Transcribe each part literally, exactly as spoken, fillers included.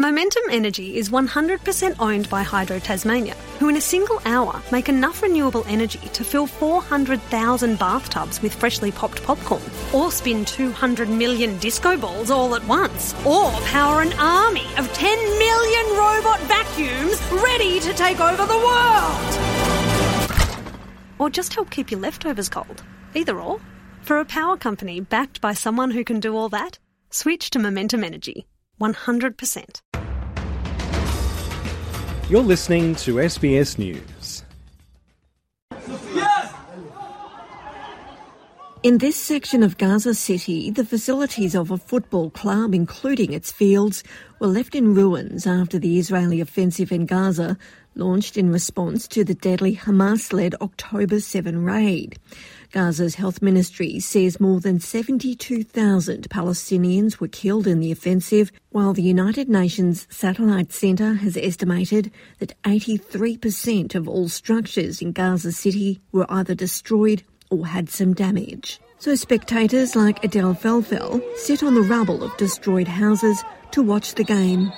Momentum Energy is one hundred percent owned by Hydro Tasmania, who in a single hour make enough renewable energy to fill four hundred thousand bathtubs with freshly popped popcorn, or spin two hundred million disco balls all at once, or power an army of ten million robot vacuums ready to take over the world. Or just help keep your leftovers cold. Either or. For a power company backed by someone who can do all that, switch to Momentum Energy. one hundred percent. You're listening to S B S News. In this section of Gaza City, the facilities of a football club, including its fields, were left in ruins after the Israeli offensive in Gaza launched in response to the deadly Hamas-led October seventh raid. Gaza's health ministry says more than seventy-two thousand Palestinians were killed in the offensive, while the United Nations Satellite Centre has estimated that eighty-three percent of all structures in Gaza City were either destroyed or had some damage. So spectators like Adele Felfel sit on the rubble of destroyed houses to watch the game.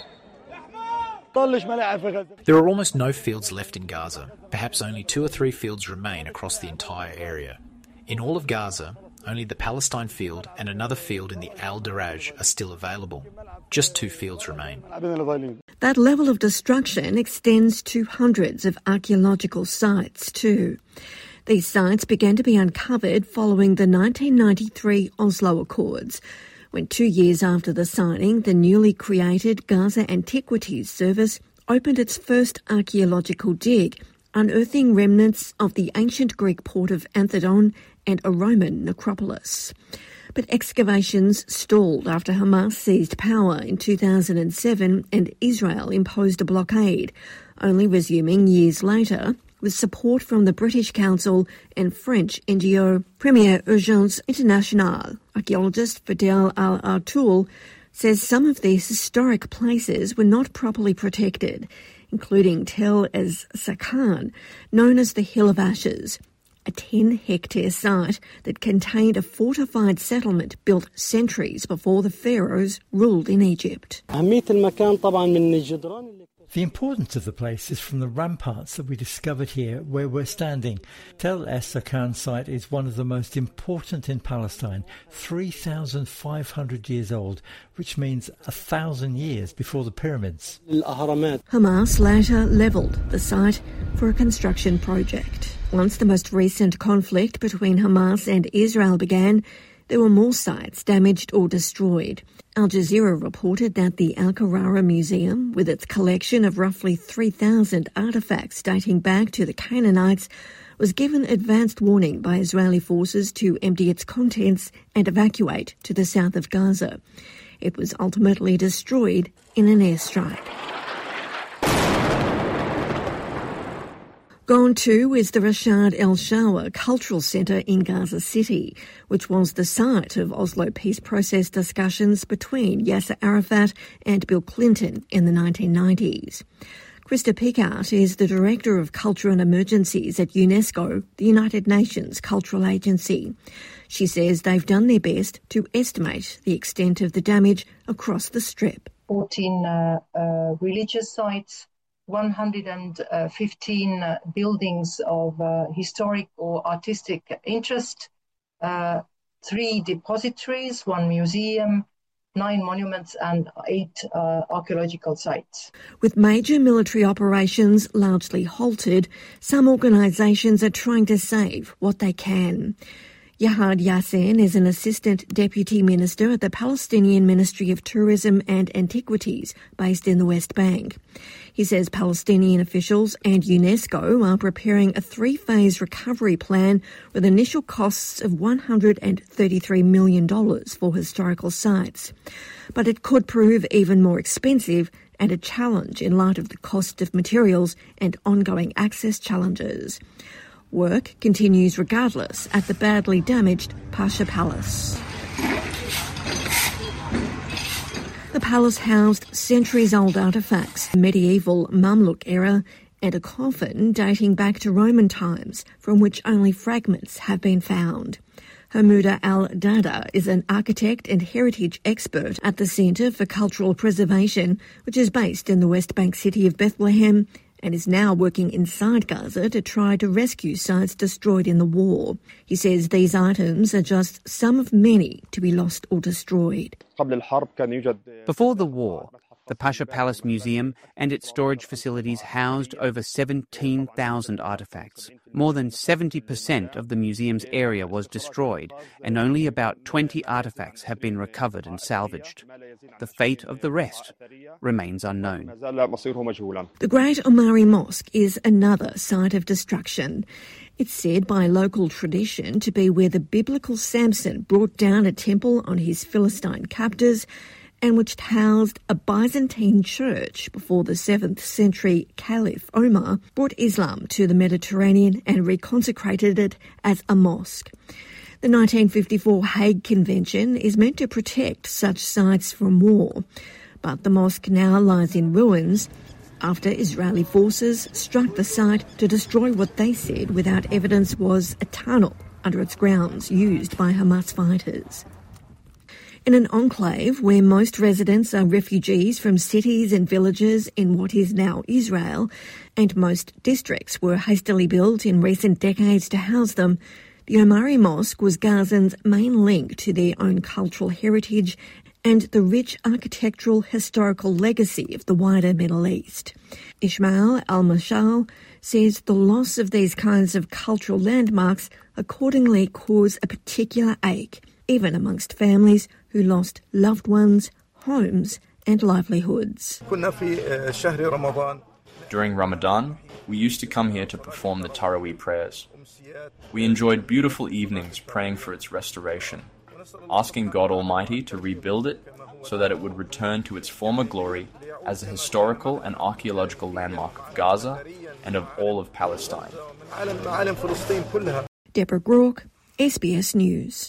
There are almost no fields left in Gaza. Perhaps only two or three fields remain across the entire area. In all of Gaza, only the Palestine field and another field in the Al-Daraj are still available. Just two fields remain. That level of destruction extends to hundreds of archaeological sites too. These sites began to be uncovered following the nineteen ninety-three Oslo Accords, when two years after the signing, the newly created Gaza Antiquities Service opened its first archaeological dig, unearthing remnants of the ancient Greek port of Anthedon and a Roman necropolis. But excavations stalled after Hamas seized power in two thousand seven and Israel imposed a blockade, only resuming years later with support from the British Council and French N G O Première Urgence Internationale. Archaeologist Fidel Al-Artoul says some of these historic places were not properly protected, including Tel Ez-Sakan, known as the Hill of Ashes, a ten-hectare site that contained a fortified settlement built centuries before the pharaohs ruled in Egypt. The importance of the place is from the ramparts that we discovered here where we're standing. Tel Es-Sakan site is one of the most important in Palestine, three thousand five hundred years old, which means a thousand years before the pyramids. Hamas later levelled the site for a construction project. Once the most recent conflict between Hamas and Israel began, there were more sites damaged or destroyed. Al Jazeera reported that the Al-Qarara Museum, with its collection of roughly three thousand artefacts dating back to the Canaanites, was given advanced warning by Israeli forces to empty its contents and evacuate to the south of Gaza. It was ultimately destroyed in an airstrike. Gone too is the Rashad El Shawa Cultural Centre in Gaza City, which was the site of Oslo peace process discussions between Yasser Arafat and Bill Clinton in the nineteen nineties. Krista Pickart is the Director of Culture and Emergencies at UNESCO, the United Nations Cultural Agency. She says they've done their best to estimate the extent of the damage across the Strip. fourteen uh, uh, religious sites, one hundred fifteen uh, buildings of uh, historic or artistic interest, uh, three depositories, one museum, nine monuments and eight uh, archaeological sites. With major military operations largely halted, some organisations are trying to save what they can. Yahad Yassin is an Assistant Deputy Minister at the Palestinian Ministry of Tourism and Antiquities based in the West Bank. He says Palestinian officials and UNESCO are preparing a three-phase recovery plan with initial costs of one hundred thirty-three million dollars for historical sites. But it could prove even more expensive and a challenge in light of the cost of materials and ongoing access challenges. Work continues regardless at the badly damaged Pasha Palace. The palace housed centuries-old artefacts, medieval Mamluk era, and a coffin dating back to Roman times from which only fragments have been found. Hamouda Al-Dada is an architect and heritage expert at the Centre for Cultural Preservation, which is based in the West Bank city of Bethlehem, and is now working inside Gaza to try to rescue sites destroyed in the war. He says these items are just some of many to be lost or destroyed. Before the war, the Pasha Palace Museum and its storage facilities housed over seventeen thousand artefacts. More than seventy percent of the museum's area was destroyed, and only about twenty artefacts have been recovered and salvaged. The fate of the rest remains unknown. The Great Omari Mosque is another site of destruction. It's said by local tradition to be where the biblical Samson brought down a temple on his Philistine captors, and which housed a Byzantine church before the seventh century Caliph Omar brought Islam to the Mediterranean and reconsecrated it as a mosque. The nineteen fifty-four Hague Convention is meant to protect such sites from war, but the mosque now lies in ruins after Israeli forces struck the site to destroy what they said without evidence was a tunnel under its grounds used by Hamas fighters. In an enclave where most residents are refugees from cities and villages in what is now Israel, and most districts were hastily built in recent decades to house them, the Omari Mosque was Gazans' main link to their own cultural heritage and the rich architectural historical legacy of the wider Middle East. Ismail Al-Mashal says the loss of these kinds of cultural landmarks accordingly cause a particular ache, even amongst families who lost loved ones, homes and livelihoods. During Ramadan, we used to come here to perform the Taraweeh prayers. We enjoyed beautiful evenings praying for its restoration, asking God Almighty to rebuild it so that it would return to its former glory as a historical and archaeological landmark of Gaza and of all of Palestine. Deborah Groarke, S B S News.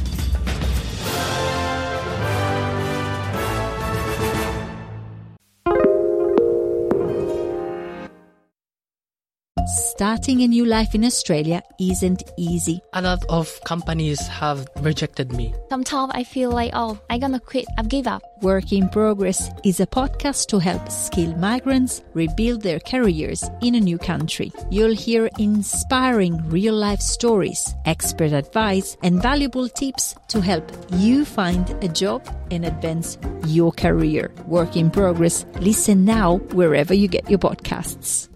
Starting a new life in Australia isn't easy. A lot of companies have rejected me. Sometimes I feel like, oh, I'm gonna quit, I've give up. Work in Progress is a podcast to help skilled migrants rebuild their careers in a new country. You'll hear inspiring real-life stories, expert advice, and valuable tips to help you find a job and advance your career. Work in Progress. Listen now wherever you get your podcasts.